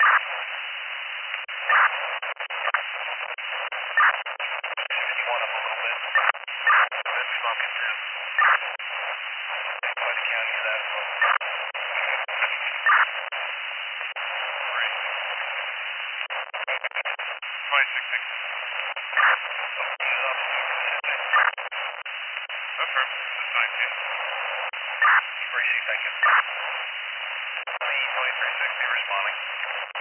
One up a little bit. It's smoking too. By the county for that as well. Great. 2660. Open it up. Affirm. This is 19. Gracie, thank you. 2360 responding.